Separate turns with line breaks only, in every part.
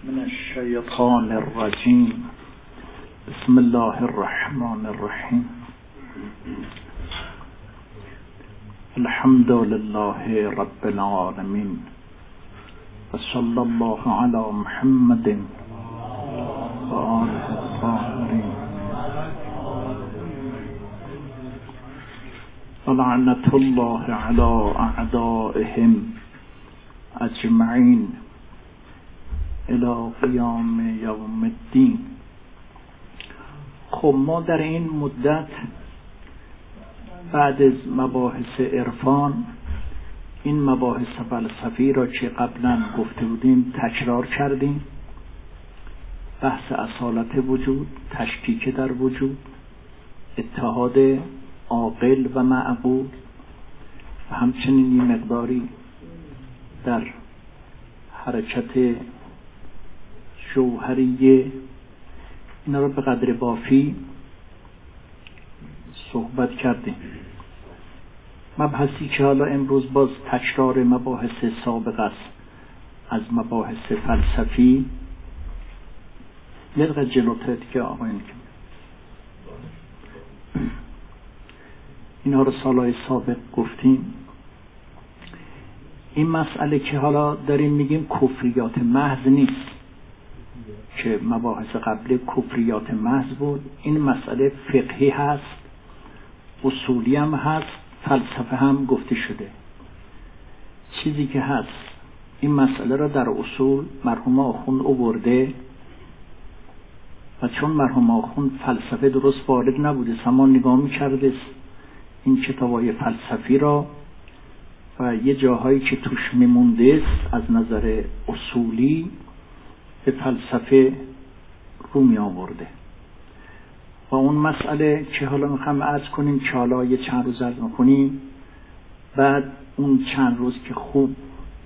من الشیطان الرجیم. بسم الله الرحمن الرحیم. الحمد لله رب العالمین و صلی الله علی محمد و آله الطاهرین و لعنت الله علی اعدائهم اجمعین الی قیام یوم الدین. خب ما در این مدت بعد از مباحث عرفان این مباحث فلسفی را که قبلا گفته بودیم تکرار کردیم. بحث اصالت وجود، تشکیک در وجود، اتحاد عاقل و معقول و همچنین این مقداری در حرکت جوهریه، اینا رو به قدر بافی صحبت کردیم. مبحثی که حالا امروز باز تکرار مباحث سابق است از مباحث فلسفی. یه جلوتر که آقایون اینها رو سالهای سابق گفتیم. این مسئله که حالا داریم میگیم کفریات محض نیست که مباحث قبل کفریات محض بود. این مسئله فقهی هست، اصولی هم هست، فلسفه هم گفته شده. چیزی که هست این مسئله را در اصول مرحوم آخوند آورده و چون مرحوم آخوند فلسفه درست وارد نبوده سما نگاه میکرده این کتابای فلسفی را و یه جاهایی که توش میمونده از نظر اصولی به فلسفه رو می آورده و اون مسئله که حالا میخوام عرض کنیم که حالا یه چند روز عرض میکنیم، بعد اون چند روز که خوب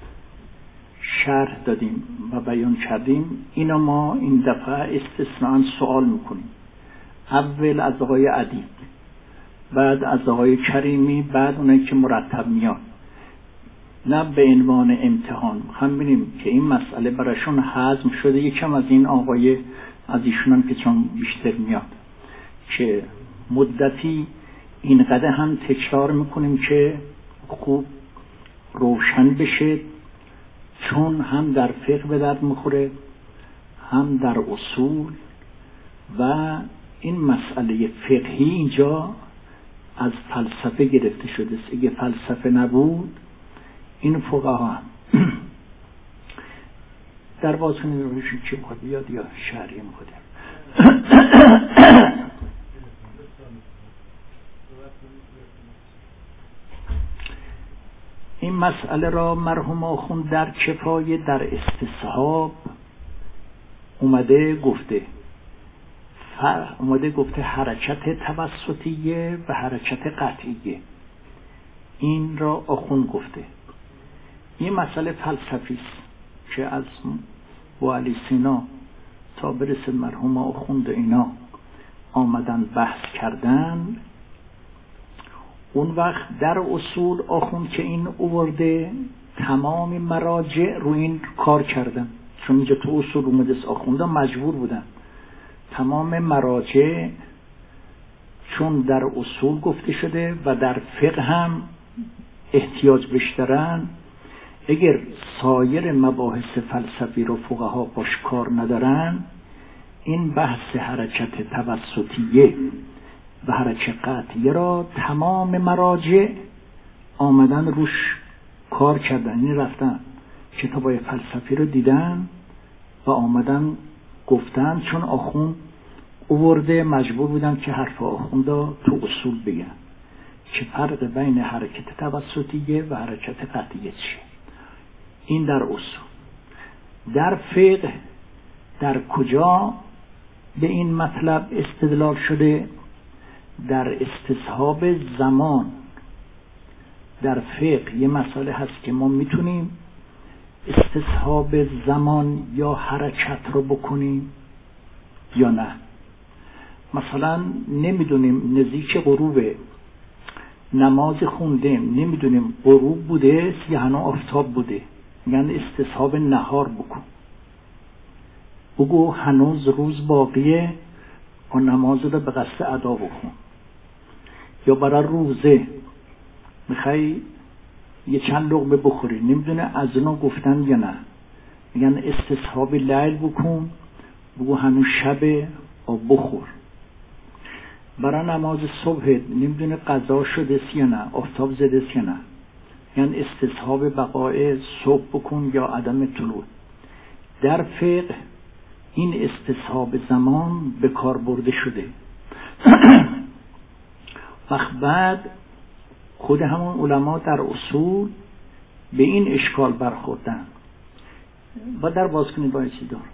شرح دادیم و بیان کردیم اینا ما این دفعه استثناء سوال میکنیم. اول از آقای ادیب، بعد از آقای کریمی، بعد اونایی که مرتب میان، نه به عنوان امتحان. هم ببینیم که این مسئله براشون هضم شده. یکم از این آقای از ایشونم که چون بیشتر میاد که مدتی اینقدر هم تکرار میکنیم که خوب روشن بشه، چون هم در فقه به درد میخوره هم در اصول و این مسئله فقهی اینجا از فلسفه گرفته شده است. اگه فلسفه نبود این فقها در واسطه روشی چی میخواد بیاد یا شهری میخواد. این مسئله را مرحوم آخوند در کفایه در استصحاب اومده گفته حرکت توسطیه و حرکت قطعیه. این را آخوند گفته. این مسئله فلسفی است که از بوعلی سینا تا برسه مرحوم آخوند اینا آمدن بحث کردن. اون وقت در اصول آخوند که این آورده تمام مراجع رو این کار کردن، چون اینجا تو اصول اومده آخونده مجبور بودن تمام مراجع، چون در اصول گفته شده و در فقه هم احتیاج بیشترن. اگر سایر مباحث فلسفی رو فقها باش کار ندارن، این بحث حرکت توسطیه و حرکت قطعیه را تمام مراجع آمدن روش کار کردن. این رفتن کتابای فلسفی رو دیدن و آمدن گفتن، چون آخوند آورده مجبور بودن که حرف آخوند تو اصول بگن که فرق بین حرکت توسطیه و حرکت قطعیه چیه. این در اصول. در فقه در کجا به این مطلب استدلال شده؟ در استصحاب زمان. در فقه یه مسئله هست که ما میتونیم استصحاب زمان یا حرکت رو بکنیم یا نه. مثلا نمیدونیم نزدیک غروب نماز خوندیم، نمیدونیم غروب بوده یا هنوز آفتاب بوده، میگن استصحاب نهار بکن. بگو هنوز روز باقیه و نماز رو به قصد ادا بکن. یا برای روزه میخوای یه چند لقمه بخوری، نمیدونه از اونا گفتن یا نه، میگن استصحاب لیل بکن، بگو هنوز شبه و بخور. برای نماز صبح نمیدونه قضا شده یا نه، آفتاب زده یا نه، یعنی استصحاب بقای صبح بکن یا عدم طلوع. در فقه این استصحاب زمان به کار برده شده. وقت بعد خود همون علما در اصول به این اشکال برخوردن. با در باز کنید باید چی دار.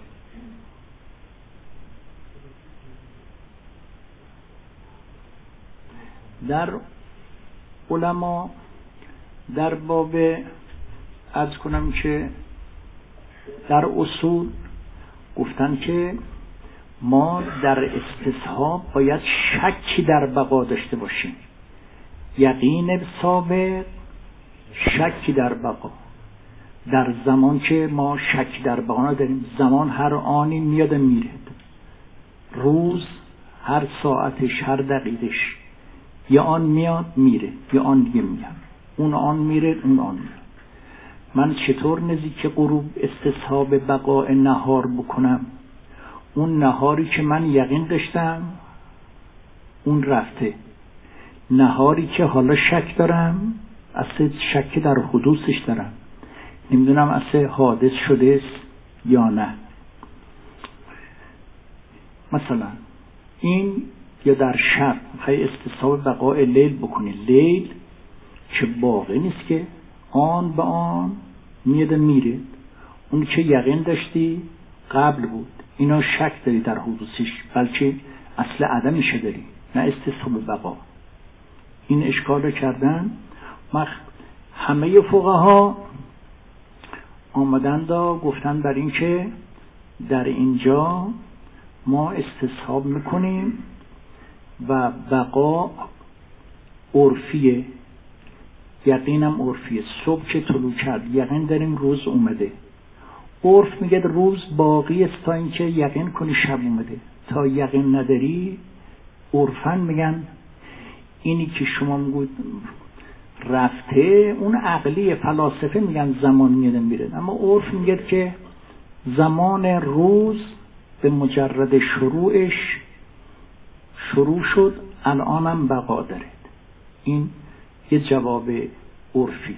در علما در باب عرض کنم که در اصول گفتن که ما در استصحاب باید شکی در بقا داشته باشیم، یقین سابق، شکی در بقا. در زمان که ما شک در بقا نداریم، زمان هر آنی میاد میره، روز هر ساعتش هر دقیقش یا آن میاد میره یا آن دیگه میاد، اون آن میره اون آن میاد. من چطور نزدیک غروب استصحاب بقاء نهار بکنم؟ اون نهاری که من یقین داشتم اون رفته، نهاری که حالا شک دارم، اصلا شک در حدوثش دارم، نمیدونم اصلا حادث شده است یا نه. مثلا این یا در شب میخوای استصحاب بقاء لیل بکنی، لیل که باقی نیست که آن به آن میاد میره، اون که یقین داشتی قبل بود، اینا شک داری در حدوثش، بلکه اصل عدمش داری، نه استصحاب بقا. این اشکال رو کردن. همه فقها آمدن گفتن بر این که در اینجا ما استصحاب میکنیم و بقا عرفیه، یقینم عرفیه. صبح که طلوع کرد یقین داریم روز اومده، عرف میگه روز باقی است تا اینکه یقین کنی شب اومده. تا یقین نداری عرفاً میگن اینی که شما میگوید رفته، اون عقلی فلاسفه میگن زمان میاد میره، اما عرف میگه که زمان روز به مجرد شروعش شروع شد، الانم بقا داره. این یه جواب عرفی.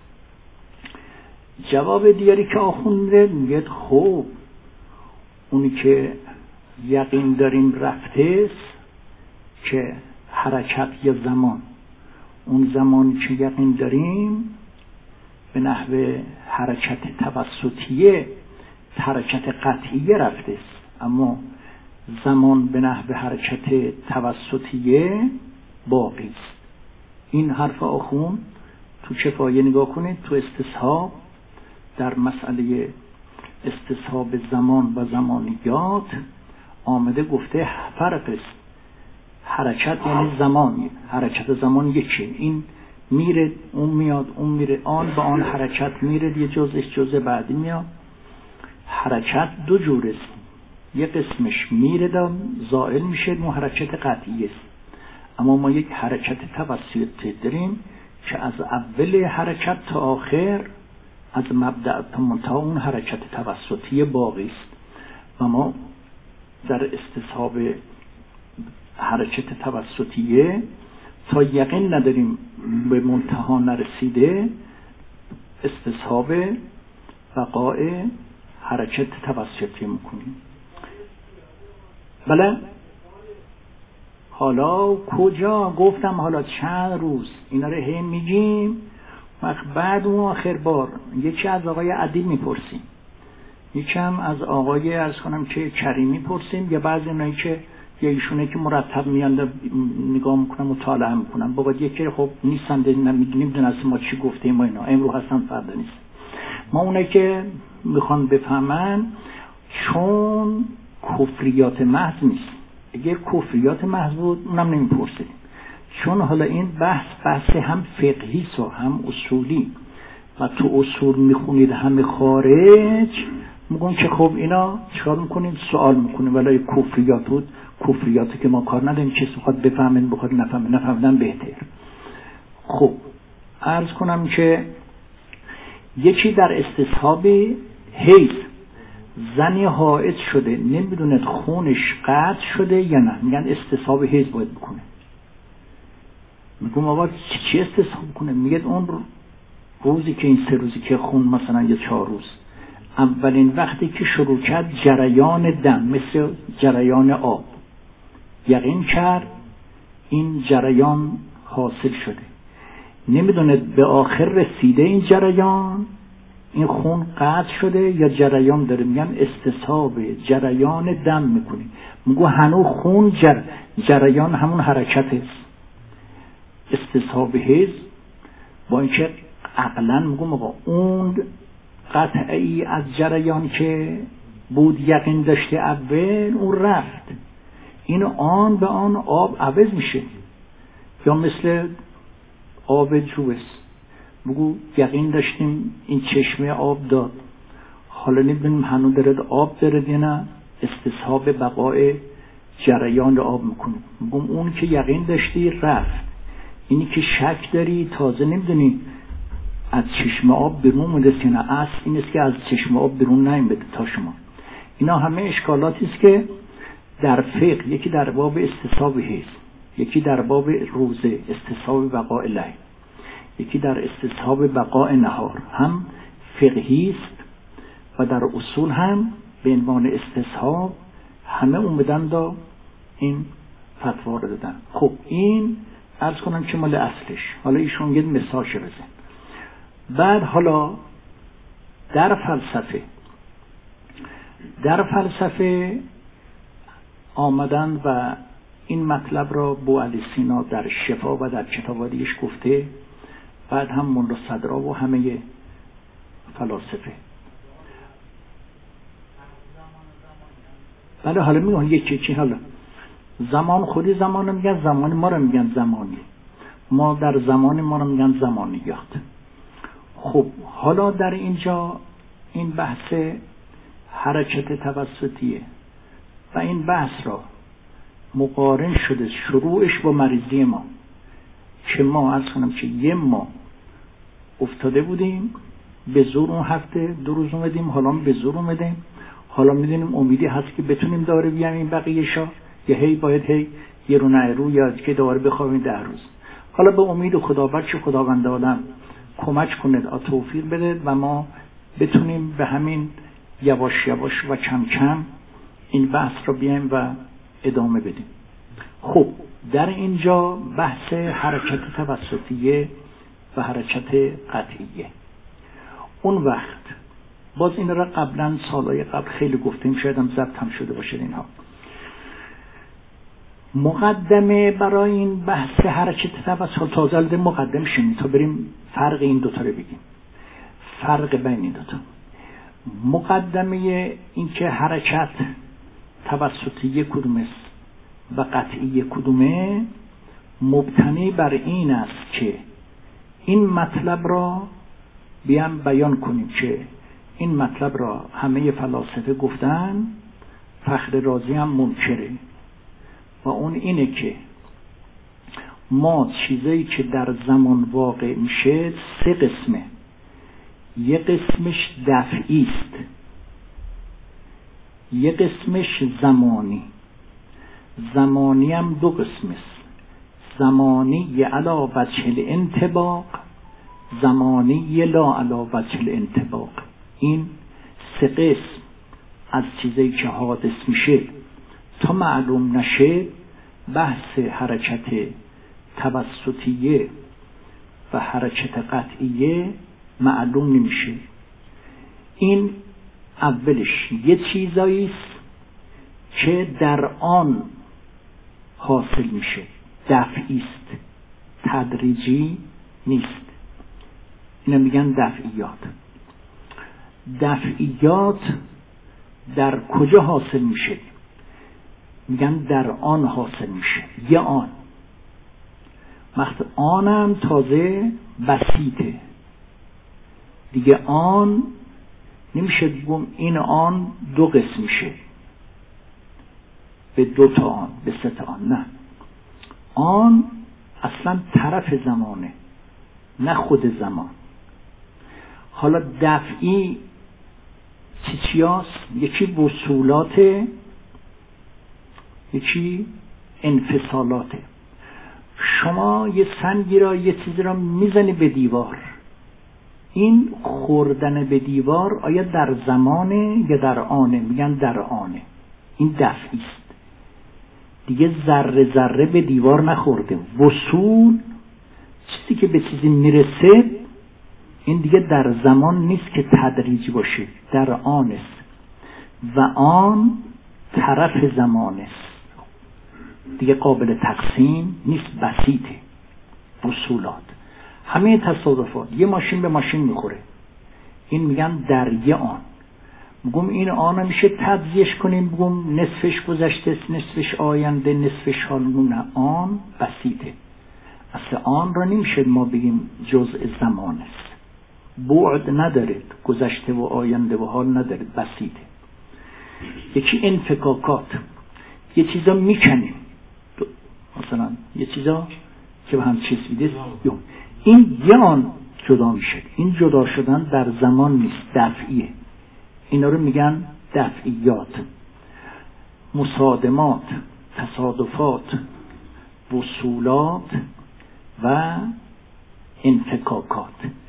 جواب دیگری که آخونده میگه خب اونی که یقین داریم رفته است که حرکت یا زمان، اون زمانی که یقین داریم به نحو حرکت توسطیه، حرکت قطعیه رفته است، اما زمان به نحو حرکت توسطیه باقی است. این حرف آخون تو کفایه نگاه کنید، تو استصحاب در مسئله استصحاب زمان و زمانیات آمده گفته فرق است. حرکت یعنی زمان، حرکت زمان یکیه، این میره اون میاد اون میره، آن به آن حرکت میره، یه جزش جز بعدی میاد. حرکت دو جور است، یه قسمش میره زائل میشه، اون حرکت قطعی است. اما ما یک حرکت توسطی داریم که از اول حرکت تا آخر، از مبدأ تا منتها اون حرکت توسطی باقی است. و ما در استصحاب حرکت توسطیه تا یقین نداریم به منتها نرسیده، استصحاب بقاء حرکت توسطی میکنیم. بله حالا کجا گفتم، حالا چند روز اینا رو هم میگیم، بعد اون آخر بار یکی از آقای عدی میپرسیم، یکی هم از آقای از کنم که کریمی پرسیم، یا بعضی اونایی که یا ایشونه که مرتب میان نگاه میکنم مطالعه میکنم، بابا یکی خب نیستن نمیدونن اصلا ما چی گفتیم و اینا، امرو هستن فردا نیست. ما اونایی که میخوان بفهمن، چون کفریات محض نیست، اگر کفریات محض بود اونم نمیپرسیم، چون حالا این بحث هم فقهی و هم اصولی و تو اصول میخونید همه خارج، میگن که خب اینا چیکار میکنیم؟ سوال میکنیم. ولی کفریاتی که ما کار نداریم، کسی بخواد بفهمن بخواد نفهمن بهتر. خب عرض کنم که یکی در استصحاب حیض زنی حائض شده، نمیدونه خونش قطع شده یا نه، میگن استصحاب حیض باید بکنه. میگم آقا چی استصحاب کنه؟ میگه اون روزی که این 3 روزی که خون مثلا یا 4 روز، اولین وقتی که شروع کرد جریان دم مثل جریان آب، یقین کرد این جریان حاصل شده، نمیدونه به آخر رسیده این جریان، این خون قطع شده یا جریان داره، میگن استصحاب جریان دم میکنی. میگو هنوز خون جریان همون حرکت است. استصحاب حیض با اینکه عقلا میگم آقا اون قطعی از جریان که بود یقین داشته اول اون رفت، این آن به آن آب عوض میشه، یا مثل آب جوز بگو یقین داشتیم این چشمه آب داد، حالا نمیدونیم هنوز داره آب داره یا نه، استصحاب بقای جریان آب میکنیم. میگم اون که یقین داشتی رفت، اینی که شک داری تازه نمیدونی از چشمه آب بیرون مونده یا نه، اصل این است که از چشمه آب بیرون نیامده تا شما. اینا همه اشکالاتی است که در فقه، یکی در باب استصحاب حیض، یکی در باب روزه استصحاب بقاء لیل، یکی در استصحاب بقاء نهار، هم فقهی است و در اصول هم به عنوان استصحاب همه اومدن دا این فتوا رو دادن. خب این عرض کنم که مال اصلش، حالا ایشون یه مثال بزن. بعد حالا در فلسفه آمدن و این مطلب را بوعلی سینا در شفا و در کتاباریش گفته، بعد هم ملا صدرا و همه فلاسفه. بله حالا میگن یکی حالا زمان خودی زمان میگن زمانی، ما رو میگن زمانی، ما در زمان ما رو میگن زمانیات. خب حالا در اینجا این بحث حرکت توسطیه و این بحث را مقارن شده شروعش با مریضی ما، که ما عرض کنم که 1 ماه افتاده بودیم به زور، اون هفته 2 روز اومدیم، حالا به زور اومدیم، حالا میدونیم امیدی هست که بتونیم داره بیامیم بقیه شا، یا هی باید یه رو نه رو یا که داره بخوابیم 10 روز. حالا به امید خداوند که خداوند عالم کمک کنه توفیق بده و ما بتونیم به همین یواش یواش و کم کم این بحث رو بیایم و ادامه بدیم. خب در اینجا بحث حرکت توسطیه و حرکت قطعیه. اون وقت باز این را قبلا سالهای قبل خیلی گفتیم، شاید هم ضبط هم شده باشه اینها. مقدمه برای این بحث حرکت توسط تازه مقدم شیم تا بریم فرق این دوتا رو بگیم، فرق بین این دوتا. مقدمه این که حرکت توسطی کدوم است و قطعی کدومه مبتنی بر این است که این مطلب را بیان بیان کنیم که این مطلب را همه فلاسفه گفتن، فخر رازی هم منکره، و اون اینه که ما چیزایی که در زمان واقع میشه 3 قسمه. یه قسمش دفعی است، یه قسمش زمانی هم 2 قسم است، زمانی علی وجه الانطباق، زمانی لا علی وجه الانطباق. این 3 قسم از چیزایی که حادث میشه تا معلوم نشه بحث حرکت توسطیه و حرکت قطعیه معلوم نمیشه. این اولش یه چیزایی است که در آن حاصل میشه، دفعی است، تدریجی نیست. اینا میگن دفعیات. دفعیات در کجا حاصل میشه؟ میگن در آن حاصل میشه، یه آن. وقت آنم تازه بسیطه دیگه، آن نمیشه بگم این آن دو قسم میشه، به دو تا آن، به سه تا آن. نه، آن اصلا طرف زمانه، نه خود زمان. حالا دفعی چیاست؟ یکی وصولات، یکی انفصالاته. شما یه سنگی را، یه چیزی را میزنی به دیوار، این خوردن به دیوار آیا در زمانه یا در آنه؟ میگن در آنه. این دفعی است دیگه، ذره ذره به دیوار نخورده. وصول چیزی که به چیزی میرسه، این دیگه در زمان نیست که تدریجی باشه، در آن است و آن طرف زمان است دیگه، قابل تقسیم نیست، بسیطه. وصولات همه تصادفات، یه ماشین به ماشین میخوره، این میگن در یه آن. بگم این آن میشه تجزیهش کنیم، بگم نصفش گذشته، نصفش آینده، نصفش حال. آن بسیطه، اصل آن را نمیشه ما بگیم جزء زمان است، بعد نداره، گذشته و آینده و حال نداره، بسیطه. یکی انفکاکات، یه چیزا میکنیم، مثلا یه چیزا که به هم چسبیده، این یه آن جدا میشه. این جدا شدن در زمان نیست، دفعیه. اینا رو میگن دفعیات. مصادمات، تصادفات، وصولات و انفکاکات.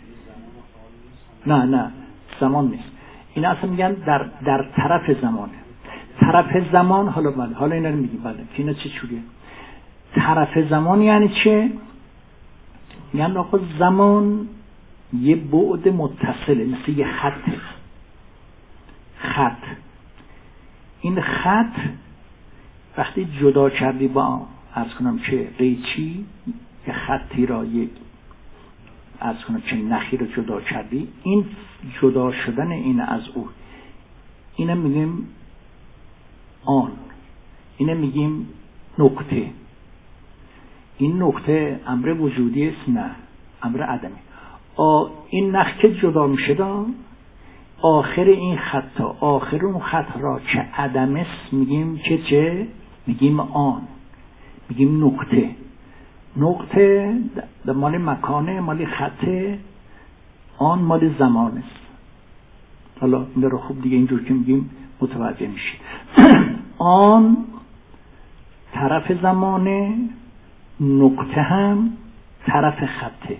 نه زمان نیست، اینا اصلا میگن در طرف زمانه. طرف زمان، حالا اینا رو میگیم بله که اینا چه چوریه. طرف زمان یعنی چه؟ یعنی آقا زمان یه بعد متصله، مثل یه خطه. خط، این خط وقتی جدا کردی با عرض کنم چه قیچی، یه خطی را، یک عرض کنم چه نخی را جدا کردی، این جدا شدن این از او، اینه میگیم آن، اینه میگیم نقطه. این نقطه امر وجودی است؟ نه، امر عدمی. این نخ که جدا میشه، آخر این خط تا آخر اون خط را که عدم است میگیم چه؟ میگیم آن، میگیم نقطه. نقطه مال مکانه، مال خطه، آن مال زمان است. حالا این رو خوب دیگه اینجور که میگیم متوجه میشید. آن طرف زمانه، نقطه هم طرف خطه.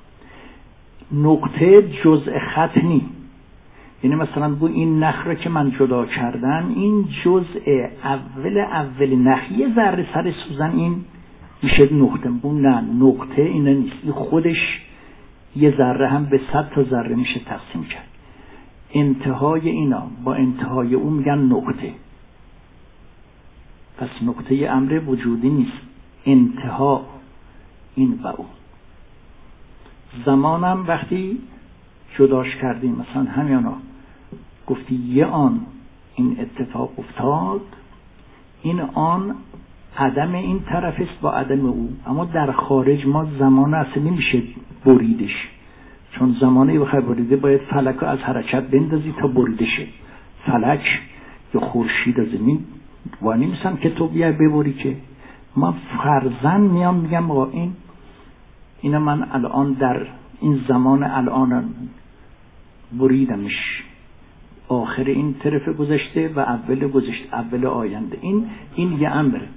نقطه جزء خط نی، یعنی مثلا بو این نخ رو که من جدا کردم، این جزء اول نخ، یه ذره سر سوزن، این میشه نقطه. بو نه، نقطه اینه نیست، این خودش یه ذره هم به 100 تا ذره میشه تقسیم کرد. انتهای اینا با انتهای اون میگن نقطه. پس نقطه امر وجودی نیست، انتها این و اون. زمانم وقتی جداش کردیم، مثلا همیانا گفتی یه آن این اتفاق افتاد، این آن عدم این طرف است با عدم او. اما در خارج ما زمان اصلا نمیشه بریدش، چون زمانی بخوای بریده باید فلک رو از حرکت بندازی تا بریده شه. فلک یا خورشید از زمین وانی میسن که تو بیای ببری، که ما فرضاً میام میگم با اینا من الان در این زمان الان بریدمش، آخر این طرف گذشته و اول گذشته، اول آینده. این یه امره.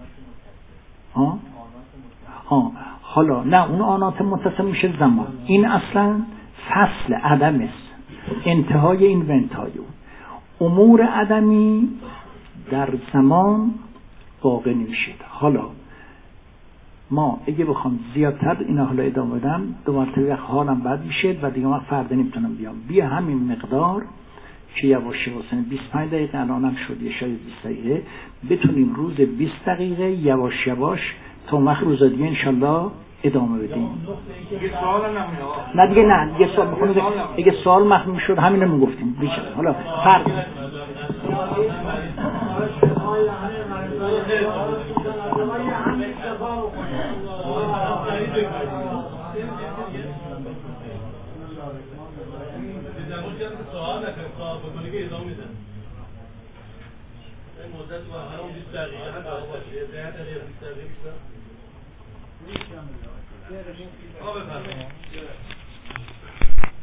حالا نه، اون آنات متصل میشه زمان، این اصلا فصل عدم است، انتهای این و انتهای اون. امور عدمی در زمان واقع نمیشه. حالا ما اگه بخوام زیادتر اینا حالا ادامه بدم، دو مرتبه حالم بد میشه و دیگه من فردا نمیتونم بیام. بیا همین مقدار که یواش یواش 25 دقیقه الانم شد، یه شاید 20 دقیقه بتونیم روز 20 دقیقه یواش یواش تا وقت روز دیگه انشالله ادامه بدیم. نه دیگه نه، یه سوال بکنید، اگه سوال مخموم شد همین رو میگفتیم بیشه. حالا فرق
که سوال نکنه سوال بکنی که ادامه میدن این مدت با همون 20 دقیقه هم باشه 10 دقیقه 20 دقیقه بیشتر